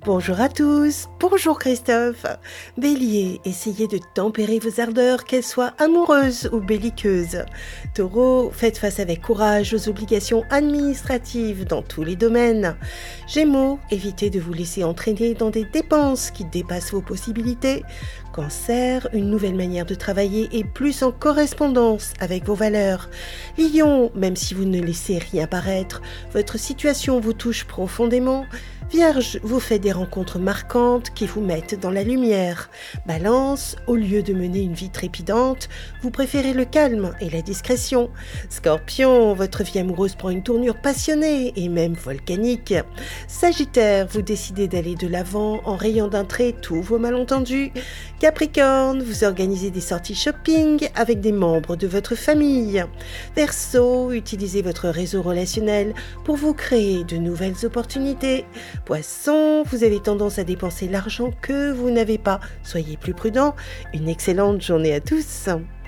Bonjour à tous, bonjour Christophe. Bélier, essayez de tempérer vos ardeurs, qu'elles soient amoureuses ou belliqueuses. Taureau, faites face avec courage aux obligations administratives dans tous les domaines. Gémeaux, évitez de vous laisser entraîner dans des dépenses qui dépassent vos possibilités. Cancer, une nouvelle manière de travailler est plus en correspondance avec vos valeurs. Lion, même si vous ne laissez rien paraître, votre situation vous touche profondément. Vierge, vous faites des rencontres marquantes qui vous mettent dans la lumière. Balance, au lieu de mener une vie trépidante, vous préférez le calme et la discrétion. Scorpion, votre vie amoureuse prend une tournure passionnée et même volcanique. Sagittaire, vous décidez d'aller de l'avant en rayant d'un trait tous vos malentendus. Capricorne, vous organisez des sorties shopping avec des membres de votre famille. Verseau, utilisez votre réseau relationnel pour vous créer de nouvelles opportunités. Poisson, vous avez tendance à dépenser l'argent que vous n'avez pas. Soyez plus prudent. Une excellente journée à tous.